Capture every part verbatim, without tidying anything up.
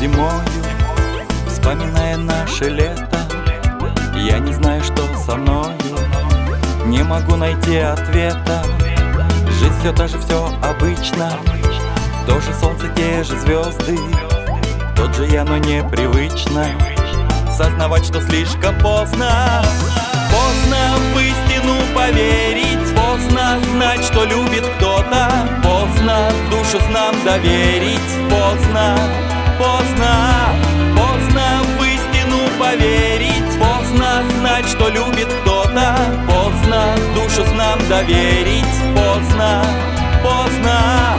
зимою, вспоминая наше лето. Я не знаю, что со мною, не могу найти ответа. Жизнь все та же, все обычно, то же солнце, те же звезды, тот же я, но непривычно сознавать, что слишком поздно. Поздно в истину поверить, поздно знать, что любит кто-то, поздно душу нам доверить, поздно, поздно, поздно в истину поверить, поздно знать, что любит кто-то, поздно душу нам доверить, поздно, поздно.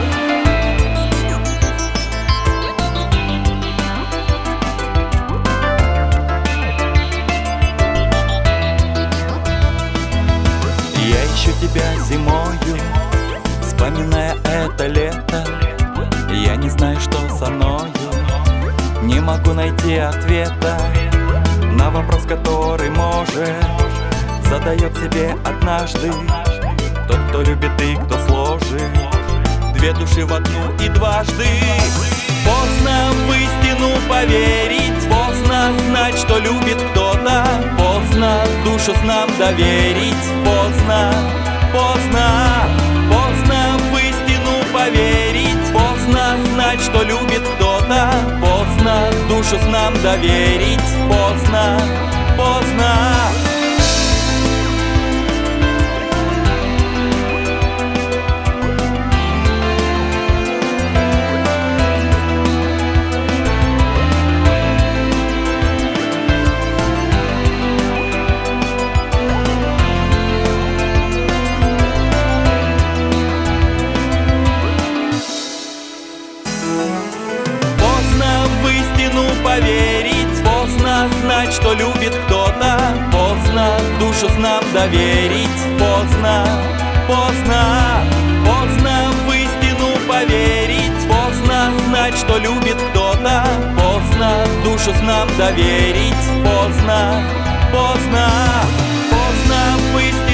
Я ищу тебя зимою, вспоминая это лето. Я не знаю, что со мною, не могу найти ответа на вопрос, который, может, задает себе однажды тот, кто любит и кто сложит две души в одну и дважды. Поздно в истину поверить, поздно знать, что любит кто-то, поздно душу нам доверить, поздно, поздно, поздно в истину поверить, поздно знать, что любит кто-то, поздно душу нам доверить, поздно, поздно. Поверить, поздно знать, что любит кто-то, поздно душу нам доверить, поздно, поздно, поздно в истину поверить, поздно знать, что любит кто-то, поздно душу нам доверить, поздно, поздно, поздно в истину